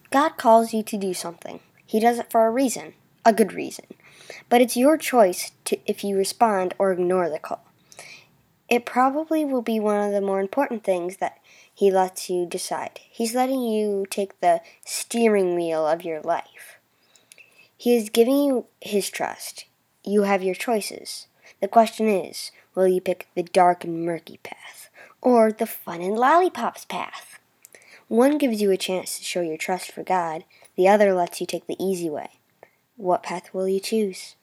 God calls you to do something. He does it for a reason, a good reason. But it's your choice if you respond or ignore the call. It probably will be one of the more important things that He lets you decide. He's letting you take the steering wheel of your life. He is giving you His trust. You have your choices. The question is, will you pick the dark and murky path, or the fun and lollipops path? One gives you a chance to show your trust for God. The other lets you take the easy way. What path will you choose?